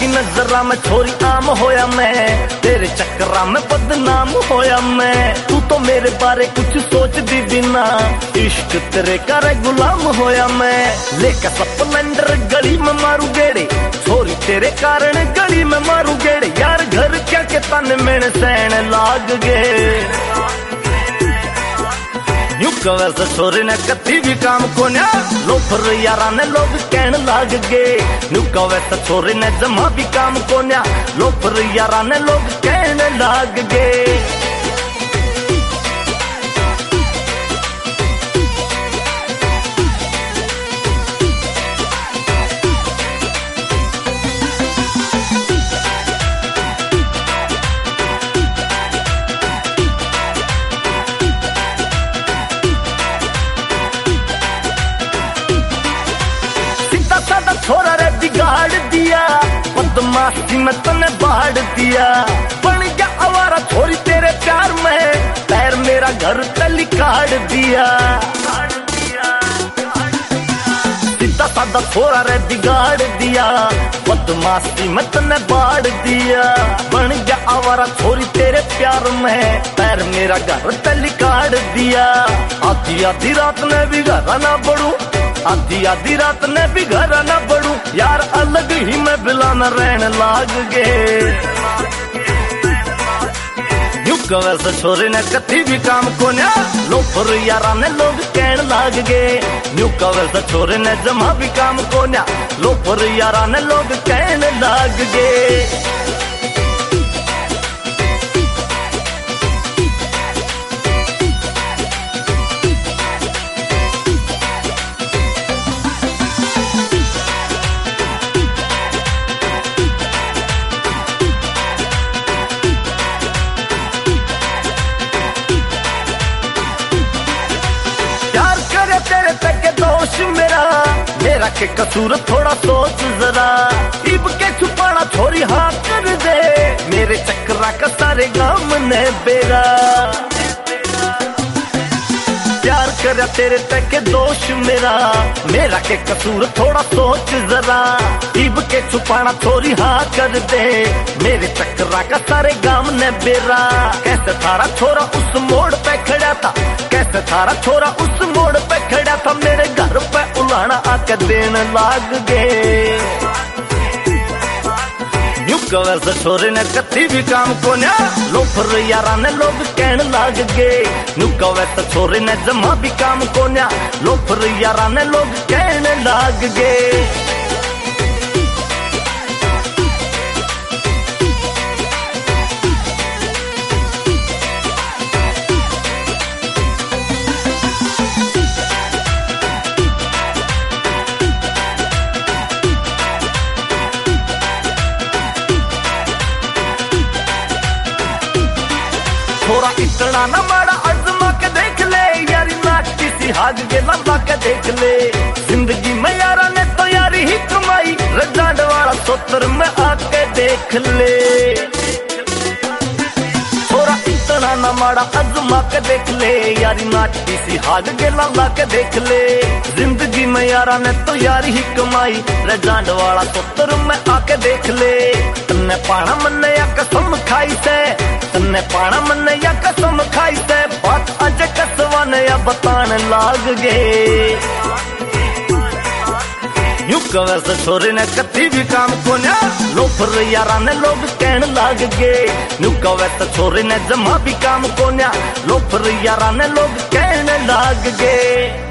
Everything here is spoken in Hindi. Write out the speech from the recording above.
नजरा में छोरी आम होया मैं, तेरे चक्करा में बदनाम होया मैं। तू तो मेरे बारे कुछ सोच दी बिना, इश्क तेरे करे गुलाम होया मैं। लेकर स्प्लेंडर गली में मारू गेड़े, छोरी तेरे कारण गली में मारू गेड़े। यार घर क्या के तन में सहन लाग गए। यूं कवे से छोरी ने कती भी काम कोन्या, लोफर यारा ने लोग कहन लाग गए। यूं कवे से छोरी ने जमा भी काम कोन्या, लोफर यारा ने लोग कहन लाग गए। छोरा रे बिगाड़ दिया, बदमाशी में तने बाढ़ दिया। बन गया आवारा छोरी तेरे प्यार में, पैर मेरा घर तली काट दिया। सीधा साधा छोरा रे बिगाड़ दिया, बदमाशी में तने बाढ़ दिया। बन गया आवारा छोरी तेरे प्यार में, पैर मेरा घर तली काट दिया। आधी आधी रात में भी घर ना बढ़ू, आधी आधी रात ने भी घर न बढ़ू। यार अलग ही मैं बिला न रहने लाग गए। यूं कवे से छोरी ने कती भी काम कोन्या, लोफर यारा ने लोग कहन लाग गए। यूं कवे से छोरी ने जमा भी काम कोन्या, लोफर यारा ने लोग कहन लाग गए। तेरे तक दोष मेरा के कसूर थोड़ा सोच जरा। इब के छुपाना छोरी हाँ कर दे, मेरे चक्करा का सारे गाम ने बेरा। प्यार कर तेरे तक दोष मेरा के कसूर थोड़ा सोच जरा। इब के छुपाना छोरी हाँ कर दे, मेरे चक्करा का सारे गाम ने बेरा। कैसे थारा छोरा उस मोड़ पे खड़ा था, कैसे थारा छोरा उस मोड़ पे खड़ा था। मेरे घर पे उलाना आके देन लाग गए। यूं कवे से छोरी ने कती भी काम कोन्या, लोफर यारा ने लोग कहन लाग गए। यूं कवे से छोरी ने जमा भी काम कोन्या, लोफर यारा ने लोग कहन लाग गए। छोरा इतना न माड़ा अजमा के देख ले, यारी नाच किसी हाथ के लंबा के देख ले। जिंदगी में यारा ने तो यारी ही कमाई, रजांड वाला सोतर में आके देख ले। छोरा इतना न माड़ा अजमा के देख ले, यारी नाच किसी हाथ के लंबा के देख ले। जिंदगी में यारा ने तो यारी ही कमाई, रजांड वाला सोतर में आके देख ले। तन्ने पाना मन या कसम खाई से, तन्ने पाना मन या कसम खाई से। बात अज कसवा ने या बताने लाग गए। यूं कवे से छोरी ने कती भी काम कोन्या, लोफर यारा ने लोग कहन लाग गए। यूं कवे से छोरी ने जमा भी काम कोन्या, लोफर यारा ने लोग कहन लाग गए।